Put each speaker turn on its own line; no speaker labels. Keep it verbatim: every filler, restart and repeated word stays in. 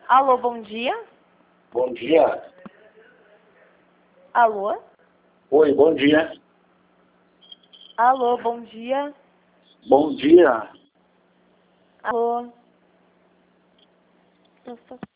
Alô, bom dia.
Bom dia.
Alô?
Oi, bom dia.
Alô, bom dia.
Bom dia.
Alô? Eu sou-